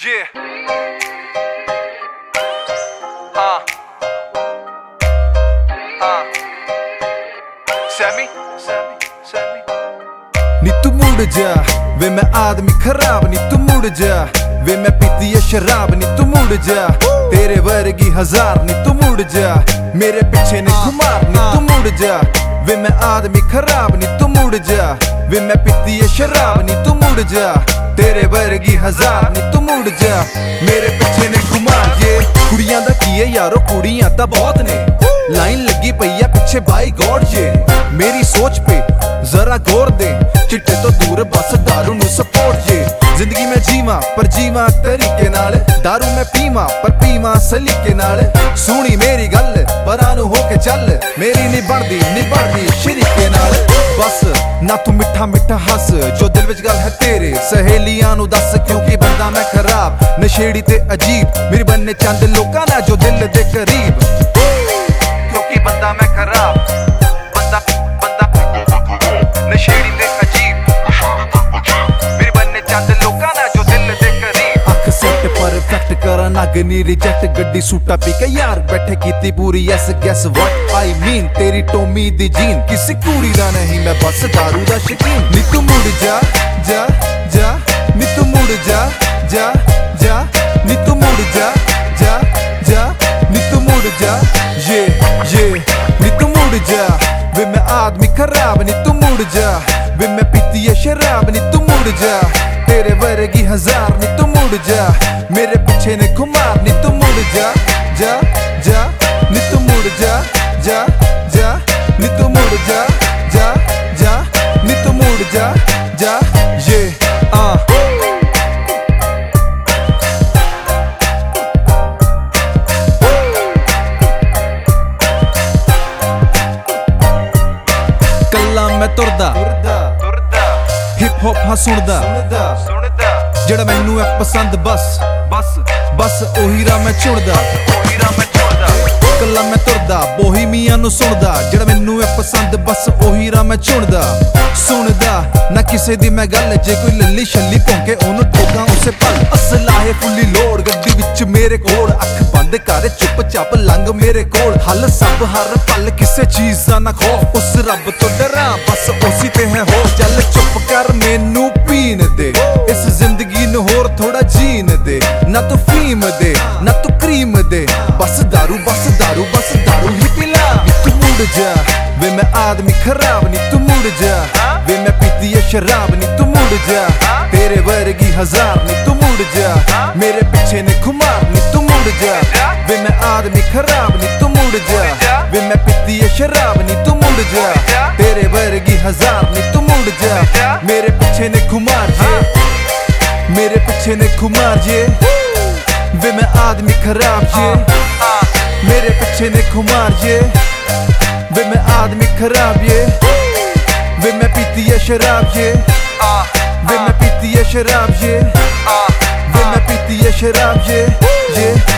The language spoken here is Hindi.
Yeah. Sammy. नी तू मुड़ जा वे मैं आदमी खराब नी तू मुड़ जा वे मैं पीती है शराब नी तू मुड़ जा तेरे वर्गी हजार नी तू मुड़ जा मेरे पीछे ने खुमार नी तू मुड़ जा वे मैं आदमी खराब नी तू मुड़ जा वे मैं पीती है शराब नी तू मुड़ जा तेरे वर्गी हजार नी तू मुड़ जा मेरे पीछे ने खुमार ये कुड़ियां दा की है यारो कुड़ियां ता बहुत ने लाइन लगी पई है पीछे बाई गॉड ये मेरी सोच पे जरा गौर दे चिट्टे तो दूर बस दारू नु सपोर्ट ये जिंदगी में जीवा पर जीवा तरीके नाल दारू में पीवा पर पीवा सलीके नाल सुनी मेरी गल परानू होके चल मेरी नहीं बढ़दी शरीके नाल बस ना तू मिठा मिठा हस जो दिल विच गल है तेरे सहेलियां नु दस क्योंकि बंदा मैं खराब नशेड़ी ते अजीब मेरी बनने चंद लोकां ना जो दिल दे करीब क्योंकि बंदा मैं खराब बंदा नशेड़ी ते अजीब मेरी बनने चंद लोकां ना जो दिल दे करीब अख सेट परफेक्ट करा नागनी रिजेक्ट गड्डी सूटा पी के यार बैठे कीती पूरी yes guess what I mean तेरी टोमी दी जीन किसी कुड़ी दा नहीं मैं बस दारू दा शकीन नी तू मुड़ जा जा जा नी तू मुड़ जा जा जा नी तू मुड़ जा जा जा नी तू मुड़ जा ये नी तू मुड़ जा वे मैं आदमी खराब नी तू मुड़ जा वे मैं पीती है शराब नी तू मुड़ जा तेरे वर्गी हजार नी तू मुड़ जा मेरे पीछे ने खुमार नी तू मुड़ जा जा जा नी तू मुड़ जा जा जा नी तू मुड़ जा जा जा नी तू मुड़ जा जा ये कल्ला मैं तुरदा हिप हॉप हाँ सुनदा जेड़ा मैनू है पसंद बस ओही राह मैं चुनदा कल्ला मैं तुरदा बोहीमिया नु सुनदा जेड़ा मैनू है पसंद बस ओही राह मैं चुनदा सुनदा ना किसे दी मैं गल जे कोई लल्ली छल्ली भौंके ओनू ठोकां उसे पल असला है फुल्ली लोड़ गड्डी विच मेरे कोल अख बंद कर चुपचाप लंघ मेरे कोल हल सब हर पल किसे चीज दा ना खौफ उस रब तो डरा बस उसी ते है हो चल चुप कर मैनू पीन दे इस जिंदगी नु होर थोड़ा जीन दे ना तू फीम दे ना तू क्रीम दे बस दारू ही पिला तू मुड़ जा वे मैं आदमी खराब नी तू मुड़ जा वे मैं पीती है शराब नी तू मुड़ जा तेरे वर्गी हजार नी तू मुड़ जा मेरे पीछे ने खुमार नी तू मुड़ जा वे मैं आदमी खराब नी तू मुड़ जा वे मैं पीती है शराब नी तू मुड़ जा तेरे वर्गी हजार नी तू मुड़ जा मेरे पीछे ने खुमार ये मेरे पीछे ने खुमार ये वे मैं आदमी खराब ये मेरे पीछे ने खुमार ये वे मैं आदमी खराब ये वे मैं पीती है शराब ये वे मैं पीती है शराब ये वे मैं पीती है शराब ये